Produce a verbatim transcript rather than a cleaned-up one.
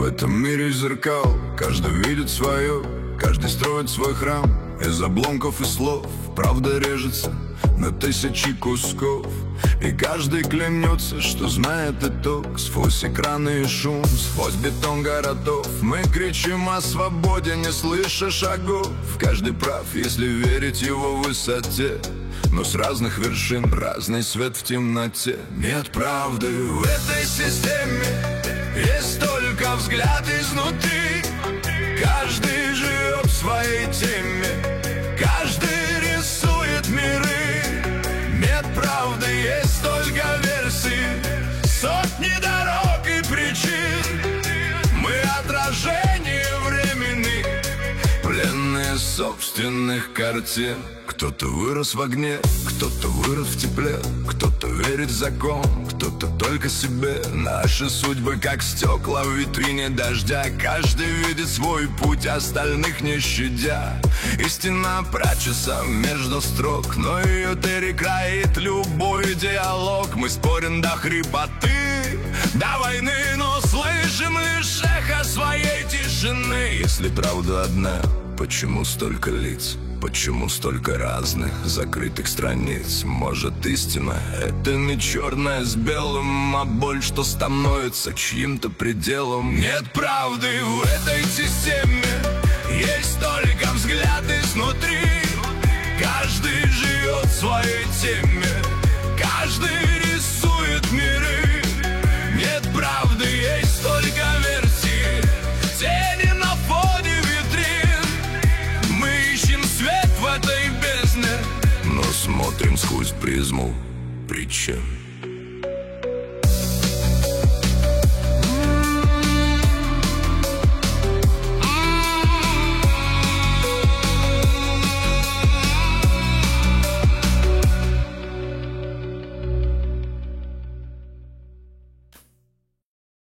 этом мире зеркал каждый видит свое, каждый строит свой храм. Из обломков и слов правда режется на тысячи кусков, и каждый клянется, что знает итог. Сквозь экраны и шум, сквозь бетон городов мы кричим о свободе, не слыша шагов. Каждый прав, если верить его высоте, но с разных вершин разный свет в темноте. Нет правды в этой системе, есть только взгляд изнутри. Каждый живет в своей теме, каждый рисует миры. Нет правды, есть только версий, сотни дорог и причин. Мы отражение времени, пленные собственных картин. Кто-то вырос в огне, кто-то вырос в тепле, кто-то верит в закон, кто-то только себе. Наши судьбы как стекла в витрине дождя, каждый видит свой путь, остальных не щадя. Истина прячется между строк, но ее перекроит любой диалог. Мы спорим до хрипоты, до войны, но слышим лишь эхо своей тишины. Если правда одна, почему столько лиц? Почему столько разных закрытых страниц? Может, истина — это не черное с белым, а боль, что становится чьим-то пределом? Нет правды в этой системе, есть только взгляд изнутри. Каждый живет в своей теме, каждый рисует миры. Нет правды, есть только версии, тени на фоне витрин. Мы ищем свет в этой бездне, но смотрим сквозь призму причин.